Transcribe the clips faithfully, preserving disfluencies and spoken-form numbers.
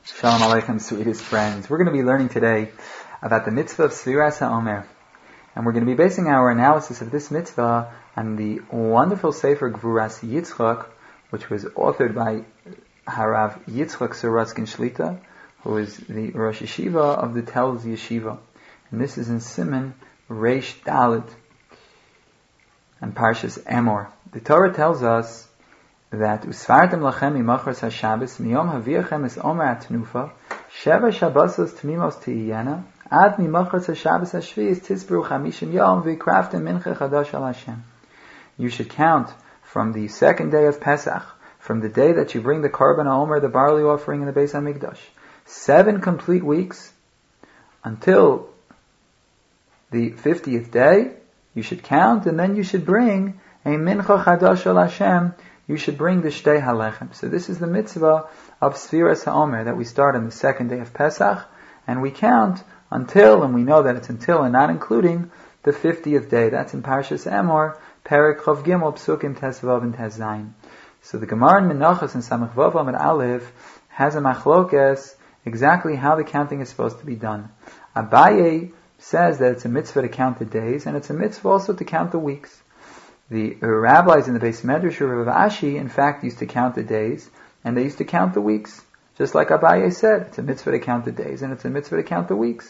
Shalom Aleichem, sweetest friends. We're going to be learning today about the mitzvah of Sfiras HaOmer. And we're going to be basing our analysis of this mitzvah on the wonderful Sefer Gvuras Yitzchak, which was authored by Harav Yitzchak Sorotzkin Shlita, who is the Rosh Yeshiva of the Telz Yeshiva. And this is in Siman Reish Dalet and Parshas Emor. The Torah tells us that Usfartem lachem imachras haShabbos miyom haviachem es omer atnufa sheva shabbosos tmimos teiyena ad mimachras haShabbos hashvius tisperu chamishim yom v'kraftem mincha chadash al Hashem. You should count from the second day of Pesach, from the day that you bring the Korban HaOmer, the barley offering in the Beis HaMikdash, seven complete weeks until the fiftieth day. You should count, and then you should bring a mincha chadash al Hashem. You should bring the Shtei Halechem. So this is the mitzvah of Sfiras HaOmer, that we start on the second day of Pesach, and we count until, and we know that it's until and not including, the fiftieth day. That's in Parshas Emor, Perek Chav Gimel, Psukim Tes Vav and Tes Zayin. So the Gemara in Menachos and Samach Vav Amud Aleph has a machlokes exactly how the counting is supposed to be done. Abaye says that it's a mitzvah to count the days, and it's a mitzvah also to count the weeks. The rabbis in the Beis Medrash of Rav Ashi, in fact, used to count the days, and they used to count the weeks. Just like Abaye said, it's a mitzvah to count the days, and it's a mitzvah to count the weeks.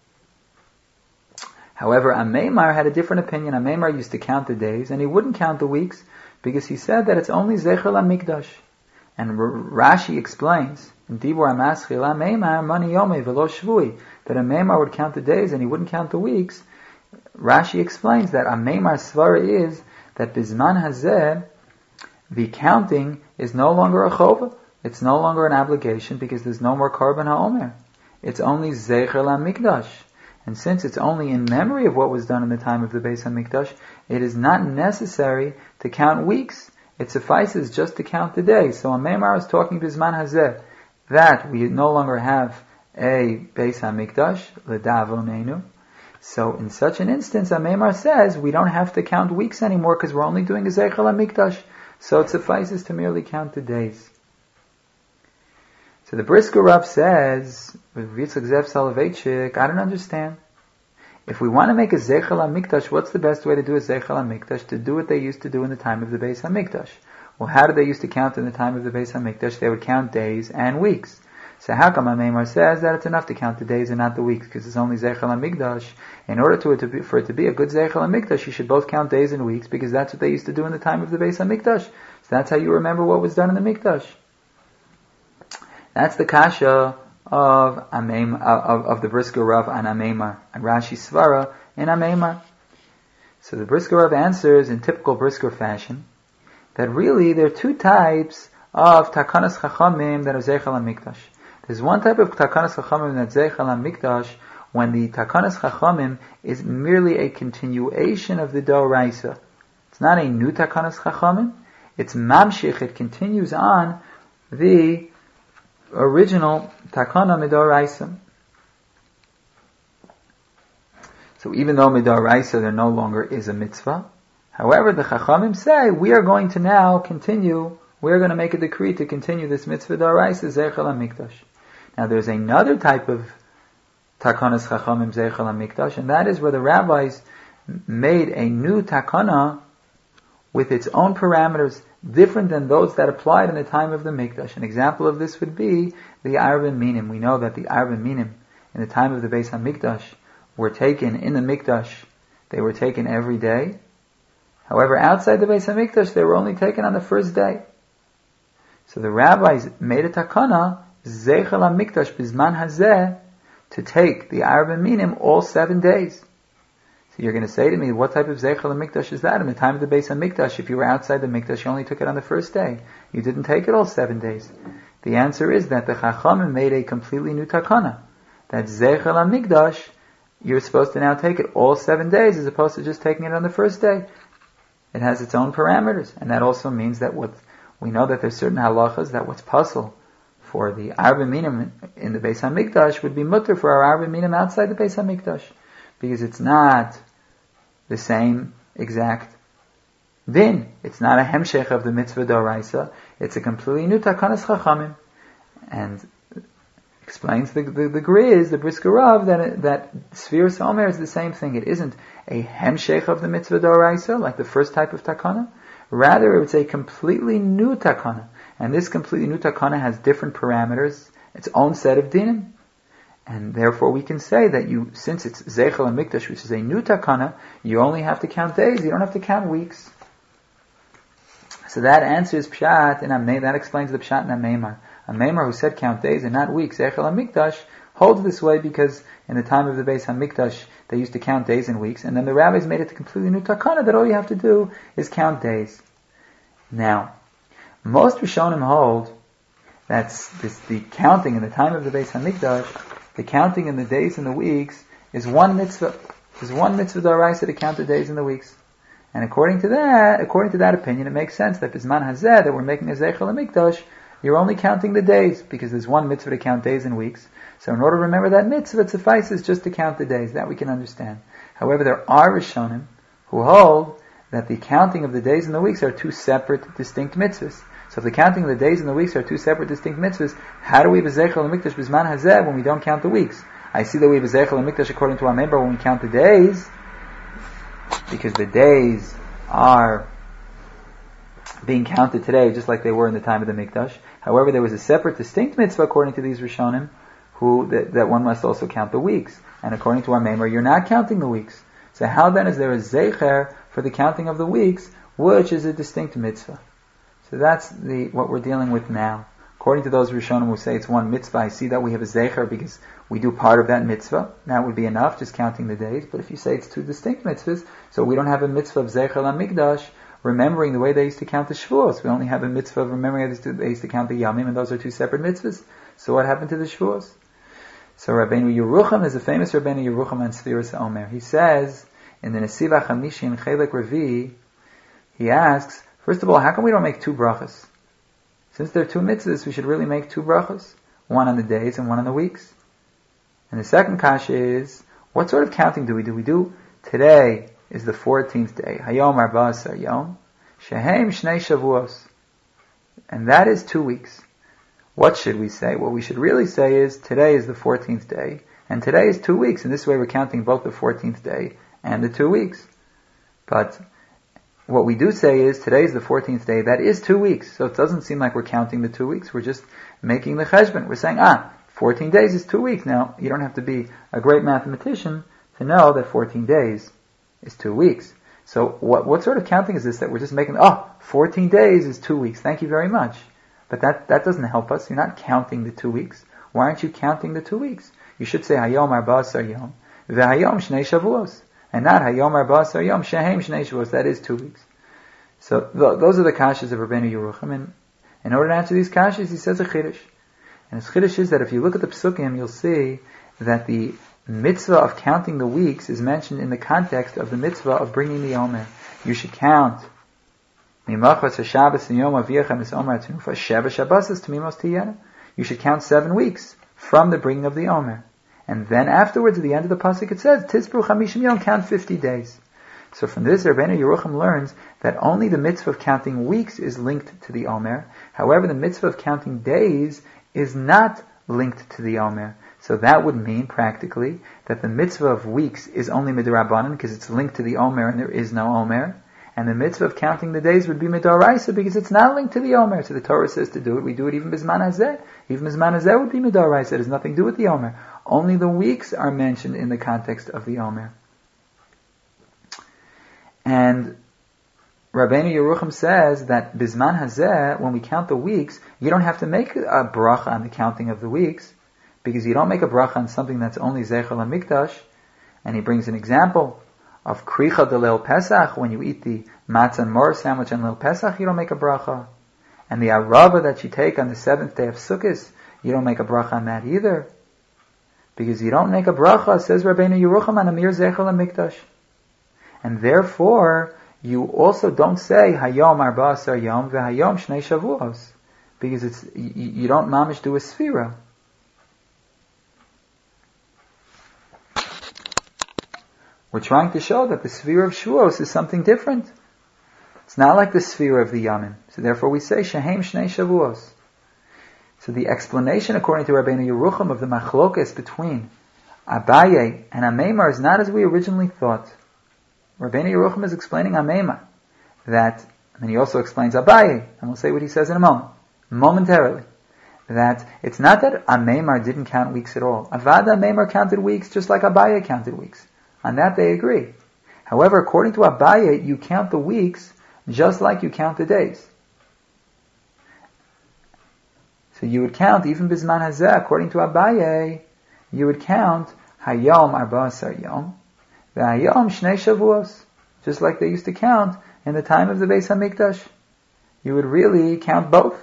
However, Ameimar had a different opinion. Ameimar used to count the days, and he wouldn't count the weeks, because he said that it's only Zecher LaMikdash. And Rashi explains, in Dibur HaMaschil, Ameimar mani yomei velo shvui, that Ameimar would count the days, and he wouldn't count the weeks. Rashi explains that Ameimar's svara is that Bizman Hazeh, the counting is no longer a chova. It's no longer an obligation because there's no more Korban HaOmer. It's only Zecher LaMikdash. And since it's only in memory of what was done in the time of the Beis HaMikdash, it is not necessary to count weeks. It suffices just to count the days. So Ameimar is talking Bizman Hazeh, that we no longer have a Beis HaMikdash, L'davonenu. So in such an instance, Ameimar says we don't have to count weeks anymore because we're only doing a Zecher LaMikdash. So it suffices to merely count the days. So the Brisker Rav says, with Yitzchak Zev Soloveitchik, I don't understand. If we want to make a Zecher LaMikdash, what's the best way to do a Zecher LaMikdash? To do what they used to do in the time of the Beis HaMikdash. Well, how did they used to count in the time of the Beis HaMikdash? They would count days and weeks. So how come Ameimar says that it's enough to count the days and not the weeks, because it's only Zecher LaMikdash? In order to it to be, for it to be a good Zecher LaMikdash, you should both count days and weeks, because that's what they used to do in the time of the Beis HaMikdash. So that's how you remember what was done in the Mikdash. That's the kasha of Ameim, of, of the Brisker Rav on Ameimar, and Rashi Svara in Ameimar. So the Brisker Rav answers in typical Brisker fashion that really there are two types of Takanas Chachamim that are Zecher LaMikdash. There's one type of Takanas Chachamim that's Zecher LaMikdash when the Takanas Chachamim is merely a continuation of the Doraisa. It's not a new Takanas Chachamim. It's Mamshich. It continues on the original Takana Midoraisa. So even though Midoraisa there no longer is a mitzvah, however, the Chachamim say we are going to now continue, we are going to make a decree to continue this mitzvah Doraisa Zecher LaMikdash. Now there's another type of Takanas Chachamim Zecher LaMikdash, and that is where the rabbis made a new Takana with its own parameters, different than those that applied in the time of the Mikdash. An example of this would be the Arvin Minim. We know that the Arvin Minim in the time of the Beis HaMikdash were taken in the Mikdash. They were taken every day. However, outside the Beis HaMikdash, they were only taken on the first day. So the rabbis made a Takana Zecher LaMikdash Bizman Hazeh to take the Arvin Minim all seven days. So you're going to say to me, what type of Zecher LaMikdash is that? In the time of the Beis HaMikdash, if you were outside the Mikdash, you only took it on the first day. You didn't take it all seven days. The answer is that the Chachamim made a completely new Takana. That Zecher LaMikdash, you're supposed to now take it all seven days as opposed to just taking it on the first day. It has its own parameters. And that also means that what we know that there's certain halachas that what's puzzle for the Arvin Minim in the Beis HaMikdash would be mutter for our Arvin Minim outside the Beis HaMikdash. Because it's not the same exact din. It's not a hemshech of the mitzvah d'oraisa. It's a completely new takanas chachamim. And Explains the, the, the Griz, the Brisker Rav, that, it, that Sfiras Omer is the same thing. It isn't a hemshech of the mitzvah d'oraisa, like the first type of takana. Rather, it's a completely new takana. And this completely new takana has different parameters, its own set of dinim. And therefore we can say that you, since it's Zeichel and Mikdash, which is a new takana, you only have to count days, you don't have to count weeks. So that answers Pshat, and Amei, that explains the Pshat in Ameimar. A Meimar who said count days and not weeks, Echel HaMikdash, holds this way because in the time of the Beis HaMikdash, they used to count days and weeks, and then the rabbis made it a completely new takana that all you have to do is count days. Now, most Rishonim hold that this, the counting in the time of the Beis HaMikdash, the counting in the days and the weeks, is one mitzvah. There's one mitzvah d'oraisa to count the days and the weeks. And according to that, according to that opinion, it makes sense that Bisman Hazeh, that we're making a Zeichel HaMikdash, you're only counting the days, because there's one mitzvah to count days and weeks. So in order to remember that mitzvah, it suffices just to count the days. That we can understand. However, there are Rishonim who hold that the counting of the days and the weeks are two separate, distinct mitzvahs. So if the counting of the days and the weeks are two separate, distinct mitzvahs, how do we have a Zeichel HaMikdash Bisman Hazeh when we don't count the weeks? I see that we have a Zeichel HaMikdash according to our member when we count the days, because the days are being counted today just like they were in the time of the Mikdash. However, there was a separate, distinct mitzvah according to these Rishonim, who that, that one must also count the weeks. And according to our Meimer, you're not counting the weeks. So how then is there a Zeicher for the counting of the weeks, which is a distinct mitzvah? So that's the what we're dealing with now. According to those Rishonim who say it's one mitzvah, I see that we have a Zeicher because we do part of that mitzvah. That would be enough, just counting the days. But if you say it's two distinct mitzvahs, so we don't have a mitzvah of Zeicher HaMikdash, remembering the way they used to count the Shavuos. We only have a mitzvah of remembering how they used to count the Yamim, and those are two separate mitzvahs. So what happened to the Shavuos? So Rabbeinu Yerucham is a famous Rabbeinu Yerucham on Sfiras Omer. He says, in the Nesiv HaChamishi in Chelek Revi, he asks, first of all, how come we don't make two brachas? Since there are two mitzvahs, we should really make two brachas. One on the days and one on the weeks. And the second kasha is, what sort of counting do we do? We do, today is the fourteenth day. Hayom Arba Asar Yom. Shehem Shnei Shavuos. And that is two weeks. What should we say? What we should really say is, today is the fourteenth day, and today is two weeks. And this way we're counting both the fourteenth day and the two weeks. But what we do say is, today is the fourteenth day, that is two weeks. So it doesn't seem like we're counting the two weeks, we're just making the cheshbon. We're saying, ah, fourteen days is two weeks. Now, you don't have to be a great mathematician to know that fourteen days is two weeks. So what what sort of counting is this that we're just making, oh, fourteen days is two weeks, thank you very much. But that, that doesn't help us. You're not counting the two weeks. Why aren't you counting the two weeks? You should say, Hayom Arba Asar Yom, V'Hayom Shnei Shavuos. And not Hayom Arba Asar Yom, Shehem Shnei Shavuos. That is two weeks. So th- those are the kashas of Rabbeinu Yerucham. And in order to answer these kashas, he says a chiddush. And his chiddush is that if you look at the psukim, you'll see that the mitzvah of counting the weeks is mentioned in the context of the mitzvah of bringing the Omer. You should count. You should count seven weeks from the bringing of the Omer. And then afterwards, at the end of the pasuk, it says, Tisbru Chamishim Yom, count fifty days. So from this, Rabbeinu Yerucham learns that only the mitzvah of counting weeks is linked to the Omer. However, the mitzvah of counting days is not linked to the Omer. So that would mean, practically, that the mitzvah of weeks is only midrabanan because it's linked to the Omer and there is no Omer. And the mitzvah of counting the days would be midoraisa because it's not linked to the Omer. So the Torah says to do it, we do it even bisman hazeh. Even bisman hazeh would be midoraisa. It has nothing to do with the Omer. Only the weeks are mentioned in the context of the Omer. And Rabbeinu Yerucham says that bisman hazeh, when we count the weeks, you don't have to make a bracha on the counting of the weeks, because you don't make a bracha on something that's only Zeichel HaMikdash. And he brings an example of Kricha de Leil Pesach, when you eat the matzah and mor sandwich on Leil Pesach, you don't make a bracha. And the arava that you take on the seventh day of Sukkot, you don't make a bracha on that either. Because you don't make a bracha, says Rabbeinu Yerucham, on Amir Zeichel HaMikdash. And therefore, you also don't say Hayom Arba Asar Yom V'Hayom Shnei Shavuos, because it's you, you don't mamish do a sfira. We're trying to show that the sphere of Shavuos is something different. It's not like the sphere of the Yamim. So therefore we say Shehem Shnei Shavuos. So the explanation, according to Rabbeinu Yerucham, of the machlokes between Abaye and Ameimar is not as we originally thought. Rabbeinu Yerucham is explaining Ameimar, that, and then he also explains Abaye, and we'll say what he says in a moment, momentarily, that it's not that Ameimar didn't count weeks at all. Avada Ameimar counted weeks just like Abaye counted weeks. On that they agree. However, according to Abaye, you count the weeks just like you count the days. So you would count, even Bizman Hazeh, according to Abaye, you would count Hayom Arba Asar Yom, V'Hayom Shnei Shavuos, just like they used to count in the time of the Beis HaMikdash. You would really count both.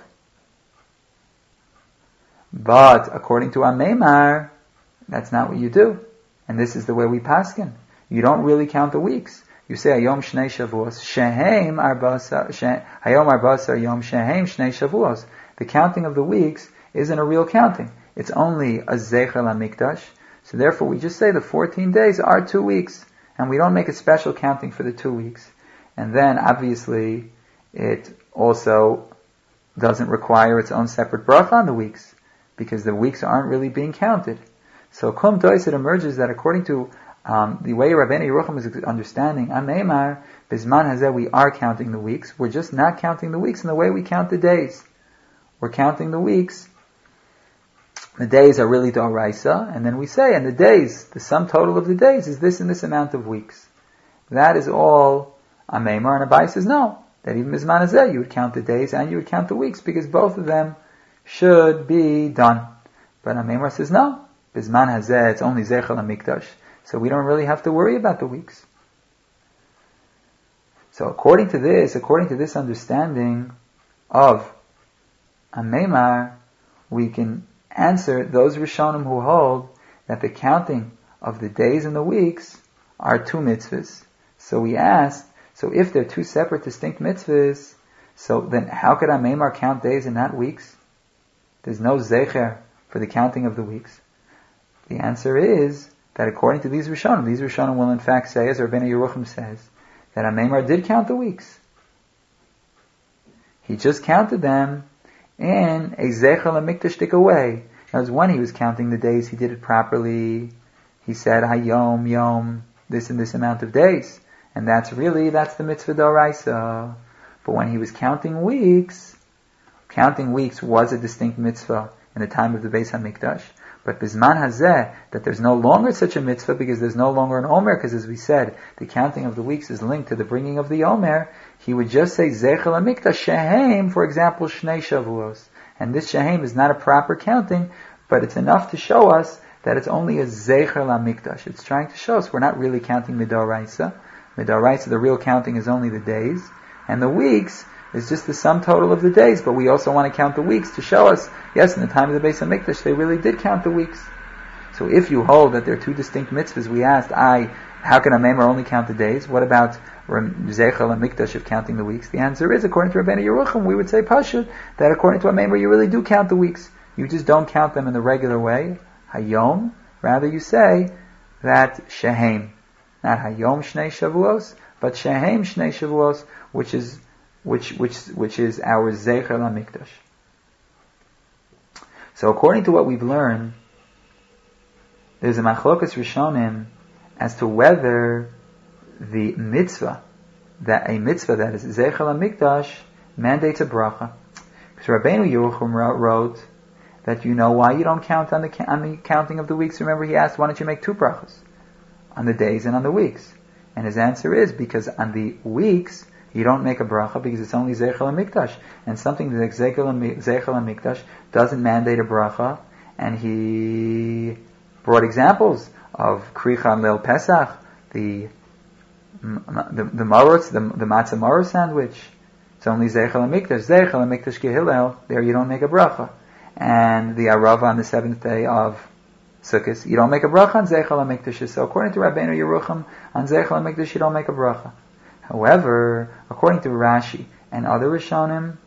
But according to Ameimar, that's not what you do. And this is the way we paskin. You don't really count the weeks. You say Hayom Shnei Shavuos, Shehem Arba Asar, Hayom Arba Asar Yom, Shehem Shnei Shavuos. The counting of the weeks isn't a real counting. It's only a Zecher LaMikdash. So therefore we just say the fourteen days are two weeks. And we don't make a special counting for the two weeks. And then obviously it also doesn't require its own separate bracha on the weeks, because the weeks aren't really being counted. So Kum Tois, it emerges that according to um, the way Rabbeinu Yerucham is understanding, Ameimar, Bizman Hazeh, we are counting the weeks. We're just not counting the weeks in the way we count the days. We're counting the weeks. The days are really D'Oraisa, and then we say, and the days, the sum total of the days is this and this amount of weeks. That is all Ameimar, and Abai says no, that even Bizman Hazeh, you would count the days and you would count the weeks, because both of them should be done. But Ameimar says no, Bizman Hazeh, it's only Zecher LaMikdash, so we don't really have to worry about the weeks. So according to this, according to this understanding of Ameimar, we can answer those Rishonim who hold that the counting of the days and the weeks are two mitzvahs. So we asked, so if they're two separate distinct mitzvahs, so then how could Ameimar count days and not weeks? There's no zecher for the counting of the weeks. The answer is that according to these Rishonim, these Rishonim will in fact say, as Rabbeinu Yerucham says, that Ameimar did count the weeks. He just counted them in a Zecher LaMikdash way. As when he was counting the days, he did it properly. He said, Hayom, Yom, this and this amount of days. And that's really, that's the mitzvah d'oraisa. But when he was counting weeks, counting weeks was a distinct mitzvah in the time of the Beis HaMikdash. But Bizman Hazeh, that there's no longer such a mitzvah because there's no longer an Omer, because as we said, the counting of the weeks is linked to the bringing of the Omer, he would just say Zecher LaMikdash, Shehem, for example, Shnei Shavuos. And this Shehem is not a proper counting, but it's enough to show us that it's only a Zecher LaMikdash. It's trying to show us we're not really counting Midoraisa. Midoraisa, the real counting is only the days, and the weeks is just the sum total of the days, but we also want to count the weeks to show us, yes, in the time of the Beis HaMikdash, they really did count the weeks. So if you hold that there are two distinct mitzvahs, we asked, I, how can a Ameimar only count the days? What about Zecher LaMikdash of counting the weeks? The answer is, according to Rabbeinu Yerucham, we would say, Pashut, that according to a Ameimar, you really do count the weeks. You just don't count them in the regular way, Hayom, rather you say that Shehem. Not Hayom Shnei Shavuos, but Shehem Shnei Shavuos, which is which which which is our Zecher LaMikdash. So according to what we've learned, there's a machlokas Rishonim as to whether the mitzvah, that a mitzvah that is Zecher LaMikdash, mandates a bracha. Because Rabbeinu Yerucham wrote that you know why you don't count on the on the counting of the weeks. Remember, he asked, why don't you make two brachas? On the days and on the weeks. And his answer is, because on the weeks, you don't make a bracha because it's only Zecher LaMikdash. And something like Zecher LaMikdash doesn't mandate a bracha. And he brought examples of Kricha Leil Pesach, the the the maros, the, the matzah maros sandwich. It's only Zecher LaMikdash. Zecher LaMikdash Gehillel, there you don't make a bracha. And the Arava on the seventh day of Sukkot, you don't make a bracha on Zecher LaMikdash. So according to Rabbeinu Yerucham, on Zecher LaMikdash you don't make a bracha. However, according to Rashi and other Rishonim,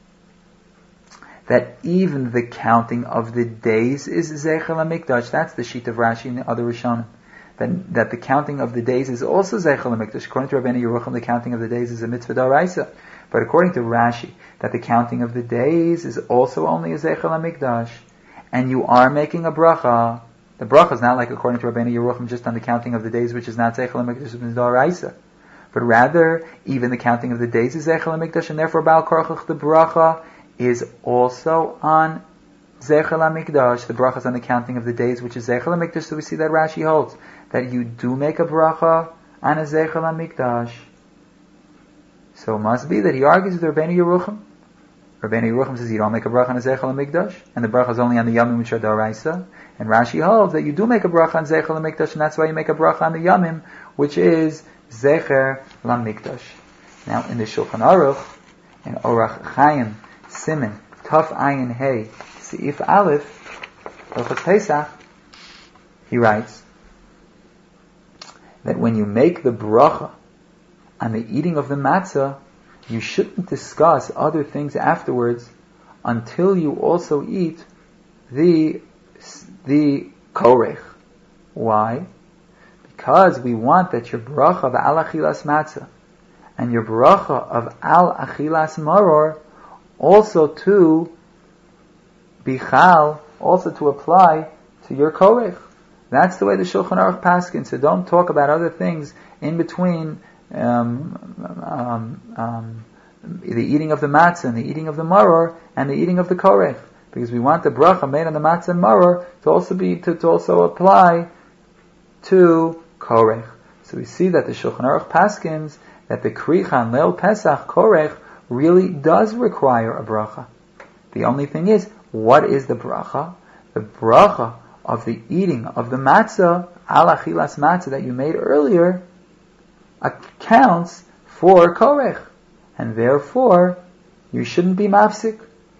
that even the counting of the days is Zecher LaMikdash. That's the sheet of Rashi and the other Rishonim. That, that the counting of the days is also Zecher LaMikdash. According to Rabbeinu Yerucham, the counting of the days is a mitzvah d'oraisa. But according to Rashi, that the counting of the days is also only a Zeichel HaMikdash, and you are making a bracha. The bracha is not like according to Rabbeinu Yerucham just on the counting of the days, which is not Zeichel HaMikdash, it's D'oraisa. But rather, even the counting of the days is Zeichel HaMikdash, and therefore Baal Korachach, the bracha, is also on Zeichel HaMikdash. The bracha is on the counting of the days, which is Zeichel HaMikdash. So we see that Rashi holds that you do make a bracha on a Zeichel HaMikdash. So it must be that he argues with Rabbeinu Yerucham. Rabbeinu Yerucham says you don't make a bracha on a Zeichel HaMikdash, and the bracha is only on the Yamim which are D'oraisa. And Rashi holds that you do make a bracha on Zeichel HaMikdash, and that's why you make a bracha on the Yamim, which is Zecher LaMikdash. Now in the Shulchan Aruch, in Orach Chaim, Siman, Taf Ayin Hey, Seif Aleph, Hilchos Pesach, he writes that when you make the bracha on the eating of the matzah, you shouldn't discuss other things afterwards until you also eat the the korech. Why? Because we want that your bracha of al achilas matzah and your bracha of al achilas maror also to bichal, also to apply to your korech. That's the way the Shulchan Aruch paskin. So don't talk about other things in between um, um, um, the eating of the matzah and the eating of the maror and the eating of the korech, because we want the bracha made on the matzah and maror to also be to, to also apply to korech. So we see that the Shulchan Aruch paskins that the kricha leil pesach korech really does require a bracha. The only thing is, what is the bracha? The bracha of the eating of the matzah, al achilas matzah that you made earlier, accounts for korech, and therefore you shouldn't be mafsik.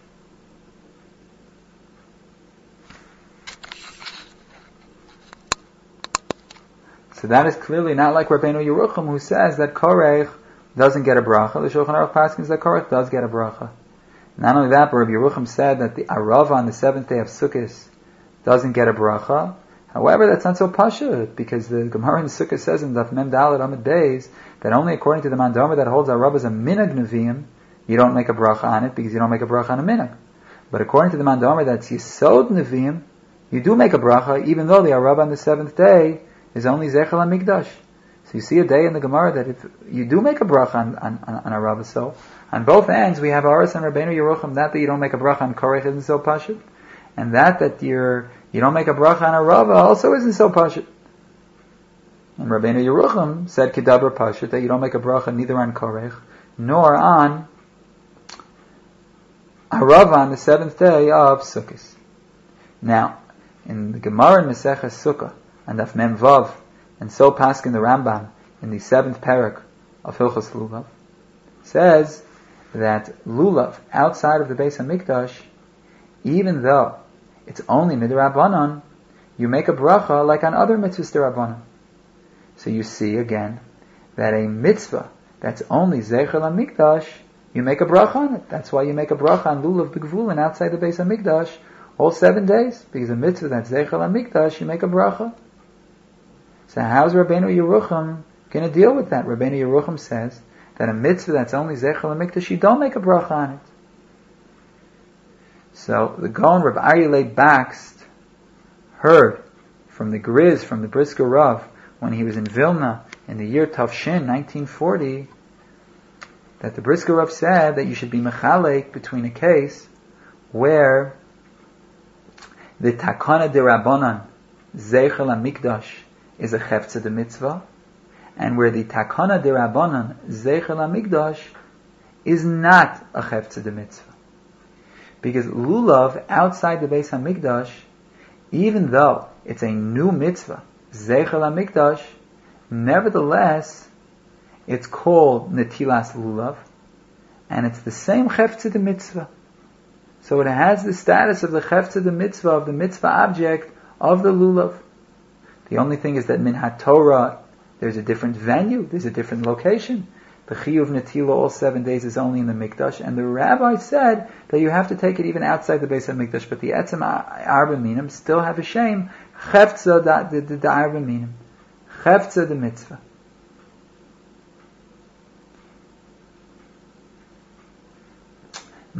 So that is clearly not like Rabbeinu Yerucham, who says that korech doesn't get a bracha. The Shulchan Aruch paskins that korech does get a bracha. Not only that, but Rabbi Yerucham said that the arava on the seventh day of Sukkot doesn't get a bracha. However, that's not so pashut, because the Gemara in Sukkot says in Daf Mem Dalet Amud Beis that only according to the Mandomer that holds arava as a minhag neviim, you don't make a bracha on it because you don't make a bracha on a minhag. But according to the Mandomer that's yisod neviim, you do make a bracha, even though the arava on the seventh day is only Zeichel HaMikdash. So you see a day in the Gemara that if you do make a bracha on, on, on, on arava, so on both ends we have Aras and Rabbeinu Yerucham, that that you don't make a bracha on korech isn't so pashut, and that that you're you don't make a bracha on arava also isn't so pashut. And Rabbeinu Yerucham said kedabra pashut, that you don't make a bracha neither on korech nor on arava on the seventh day of Sukkot. Now, in the Gemara in Maseches Sukkah and Daf Mem Vav, and so paskin the Rambam in the seventh parak of Hilchos Lulav, says that lulav outside of the Beis HaMikdash, even though it's only midrabanan, you make a bracha like on other mitzvahs derabanan. So you see again that a mitzvah that's only Zeichel HaMikdash, you make a bracha on it. That's why you make a bracha on lulav b'gvulin outside the Beis HaMikdash all seven days, because a mitzvah that's Zeichel HaMikdash, you make a bracha. So how's Rabbeinu Yerucham going to deal with that? Rabbeinu Yerucham says that a mitzvah that's only Zeichel HaMikdash, you don't make a bracha on it. So the Gaon Reb Aryeh Leib Bakst heard from the Griz, from the Brisker Rav, when he was in Vilna in the year Tavshin, nineteen forty, that the Brisker Rav said that you should be mechalek between a case where the takana de Rabbanan, Zeichel HaMikdash, is a cheftzah de mitzvah, and where the takana de Rabbanan, Zeichel HaMikdash, is not a cheftzah de mitzvah. Because lulav outside the Beis HaMikdash, even though it's a new mitzvah, Zeichel HaMikdash, nevertheless, it's called netilas lulav, and it's the same cheftzah de mitzvah. So it has the status of the cheftzah de mitzvah, of the mitzvah object of the lulav. The only thing is that min haTorah, there's a different venue, there's a different location. The chiyuv netila all seven days is only in the mikdash, and the rabbi said that you have to take it even outside the Beis HaMikdash. But the etzem arba minim still have a shame cheftzah the the arba minim, cheftzah the mitzvah.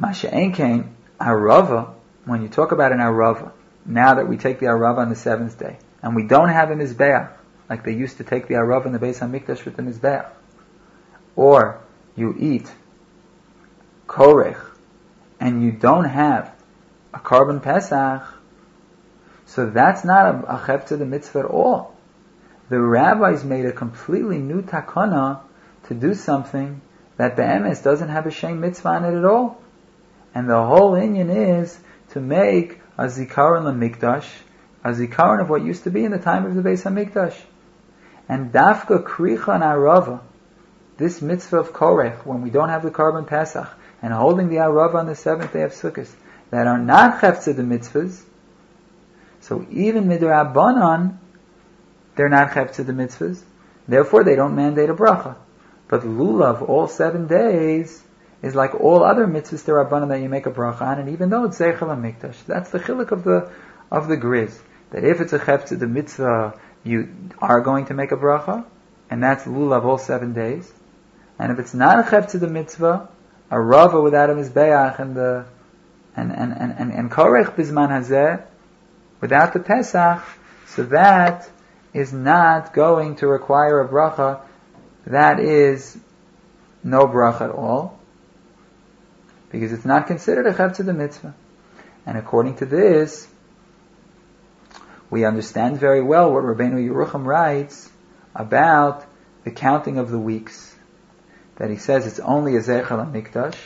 Masha'enkein, Arava, when you talk about an Arava, now that we take the Arava on the seventh day, and we don't have a Mizbeach, like they used to take the Arava in the Beis HaMikdash with the Mizbeach, or you eat Korech, and you don't have a Korban Pesach, so that's not a, a Cheptzah the mitzvah at all. The rabbis made a completely new takana to do something that the emes doesn't have a shem mitzvah on it at all. And the whole inyan is to make a zikaron lemikdash, a zikaron of what used to be in the time of the Beis HaMikdash. And dafka kricha and arava, this mitzvah of korech, when we don't have the Korban Pesach, and holding the arava on the seventh day of Sukkot, that are not cheftzah the mitzvahs, so even midrabanan, they're not cheftzah the mitzvahs, therefore they don't mandate a bracha. But lulav, all seven days, is like all other mitzvahs derabanan that you make a bracha on, and even though it's zeichel hamikdash, that's the chiluk of the of the griz. That if it's a cheftzah the mitzvah, you are going to make a bracha, and that's lulav all seven days. And if it's not a cheftzah the mitzvah, a rava without a mizbeach and the and and and and, and korech bizman hazeh, without the Pesach, so that is not going to require a bracha. That is no bracha at all, because it's not considered a cheptzah the mitzvah. And according to this, we understand very well what Rabbeinu Yerucham writes about the counting of the weeks. That he says it's only a zeichel hamikdash,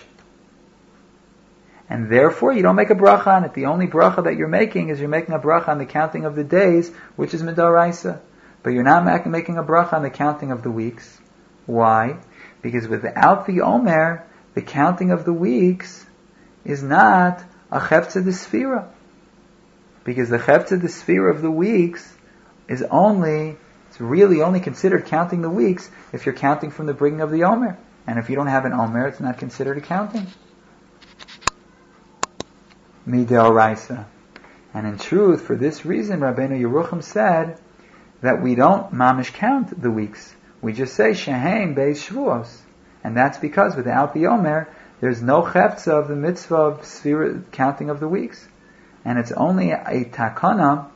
and therefore you don't make a bracha on it. The only bracha that you're making is you're making a bracha on the counting of the days, which is midaraisa. But you're not making a bracha on the counting of the weeks. Why? Because without the Omer, the counting of the weeks is not a cheptzah de sfira. Because the cheptzah de sfira of the weeks is only, it's really only considered counting the weeks if you're counting from the bringing of the Omer. And if you don't have an Omer, it's not considered a counting. Mideoraisa. And in truth, for this reason, Rabbeinu Yerucham said that we don't mamish count the weeks. We just say shehem beis shvuos, and that's because without the Omer, there's no cheptzah of the mitzvah of sfira, counting of the weeks, and it's only a takana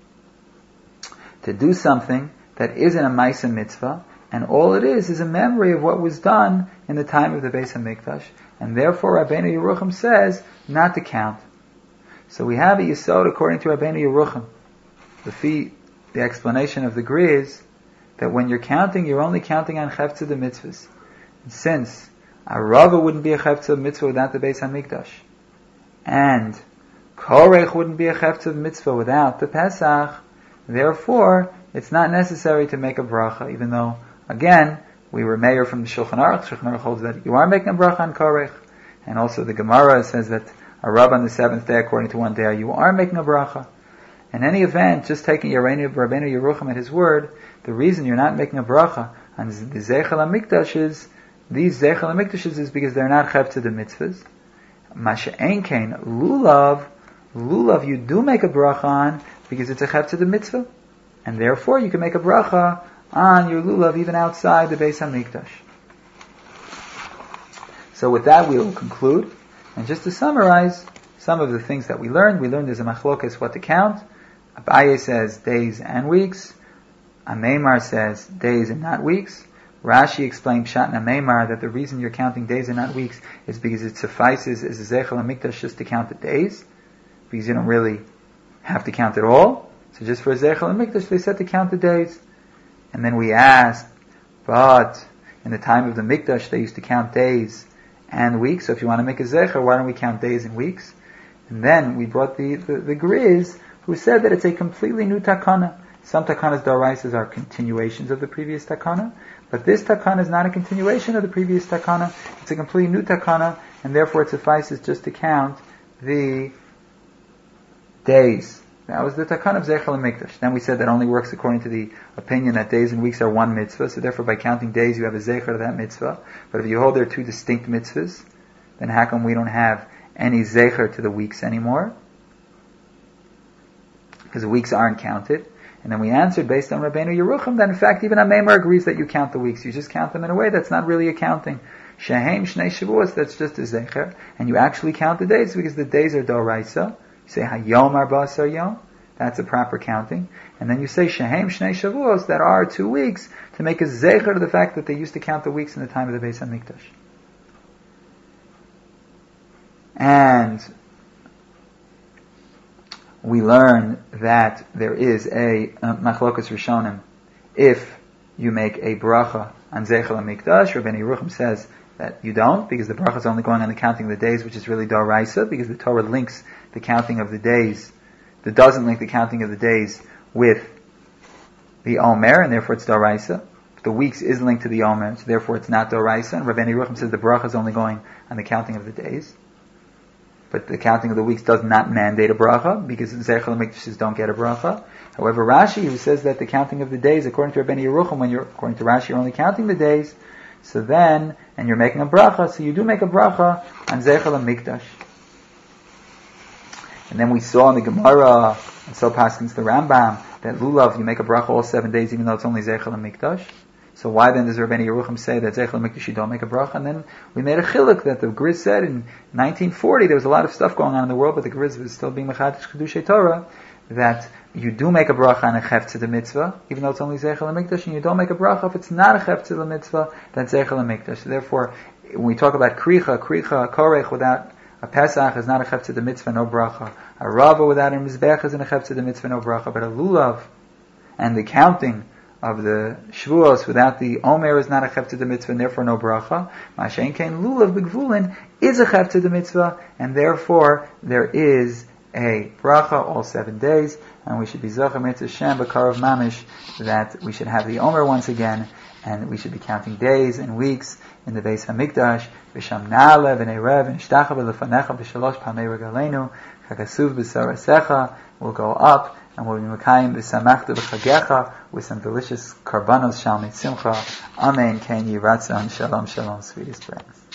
to do something that isn't a ma'aseh mitzvah, and all it is is a memory of what was done in the time of the Beis HaMikdash, and therefore Rabbeinu Yerucham says not to count. So we have a yesod according to Rabbeinu Yerucham, the fee, the explanation of the Griz, that when you're counting, you're only counting on cheftzah the mitzvahs. And since a rava wouldn't be a cheftzah mitzvah without the Beis HaMikdash, and korech wouldn't be a cheftzah mitzvah without the Pesach, therefore it's not necessary to make a bracha, even though, again, we were mayor from the Shulchan Aruch. Shulchan Aruch holds that you are making a bracha on korech, and also the Gemara says that a rava on the seventh day, according to one day, you are making a bracha. In any event, just taking Rabbeinu Yerucham at his word, the reason you're not making a bracha on the Zeichel HaMikdashes, these Zeichel HaMikdashes, is because they're not cheptzah the mitzvahs. Masha'enkein, lulav, lulav you do make a bracha on because it's a cheptzah the mitzvah, and therefore you can make a bracha on your lulav even outside the Beis HaMikdash. So with that we will conclude, and just to summarize some of the things that we learned, we learned there's a machlokes what to count. Abaye says days and weeks. Ameimar says days and not weeks. Rashi explained Pshat and Ameimar that the reason you're counting days and not weeks is because it suffices as a Zeichel HaMikdash just to count the days, because you don't really have to count it all. So just for a Zeichel HaMikdash they said to count the days. And then we asked, but in the time of the Mikdash they used to count days and weeks, so if you want to make a Zeichel, why don't we count days and weeks? And then we brought the, the, the Griz, who said that it's a completely new takana. Some takanas d'oraisas are continuations of the previous takana, but this takana is not a continuation of the previous takana. It's a completely new takana, and therefore it suffices just to count the days. That was the takana of Zeichel HaMikdash. Then we said that only works according to the opinion that days and weeks are one mitzvah, so therefore by counting days you have a Zeichel of that mitzvah. But if you hold there are two distinct mitzvahs, then how come we don't have any zecher to the weeks anymore? Because the weeks aren't counted. And then we answered based on Rabbeinu Yerucham that in fact even Ameimar agrees that you count the weeks. You just count them in a way that's not really accounting. shehem shnei shavuos, that's just a zecher, and you actually count the days because the days are doraisa. You say hayom arba asar yom, that's a proper counting, and then you say shehem shnei shavuos, that are two weeks, to make a zecher to the fact that they used to count the weeks in the time of the Beis Hamikdash. And we learn that there is a uh, machlokas rishonim if you make a bracha on Zeichel HaMikdash. Rabbeinu Yerucham says that you don't, because the bracha is only going on the counting of the days, which is really Daraisa, because the Torah links the counting of the days, that doesn't link the counting of the days with the Omer, and therefore it's Daraisa. The weeks is linked to the Omer, so therefore it's not Daraisa. And Rabbeinu Yerucham says the bracha is only going on the counting of the days. But the counting of the weeks does not mandate a bracha, because Zeichel HaMikdash don't get a bracha. However, Rashi, who says that the counting of the days, according to Rabbeinu Yerucham, when you're, according to Rashi, you're only counting the days, so then, and you're making a bracha, so you do make a bracha on Zeichel HaMikdash. And then we saw in the Gemara, and so paskins the Rambam, that Lulav, you make a bracha all seven days, even though it's only Zeichel HaMikdash. So why then does Rabbeinu Yerucham say that Zeichel HaMikdash you don't make a bracha? And then we made a chiluk that the Griz said in nineteen forty, there was a lot of stuff going on in the world, but the Griz was still being Mechadish Kedushay Torah, that you do make a bracha on a cheftzah the mitzvah, even though it's only Zeichel HaMikdash, and you don't make a bracha if it's not a cheftzah the mitzvah, that's Zeichel HaMikdash. So therefore, when we talk about kricha, kricha, korech without a Pesach is not a cheftzah the mitzvah, no bracha. A Rava without a Mizbech is in a cheftzah the mitzvah, no bracha. But a Lulav and the counting of the Shavuos without the Omer is not a cheftzah the mitzvah, and therefore no bracha. Mashen Kain Lulav B'Gvulin is a cheftzah the mitzvah, and therefore there is a bracha all seven days, and we should be Zocher Mitzvah Shem B'Karav Mamish, that we should have the Omer once again, and we should be counting days and weeks in the Beis Hamikdash. V'sham Na'ale v'nei Rev v'nishtachah v'lefanecha v'shalosh pamei regalenu chagasuv b'sarasecha. We'll go up and we'll be Mekayim b'samachta v'chagecha with some delicious karbanos shalmei simcha. Amen. Ken Yiratzon. Shalom, shalom, sweetest friends.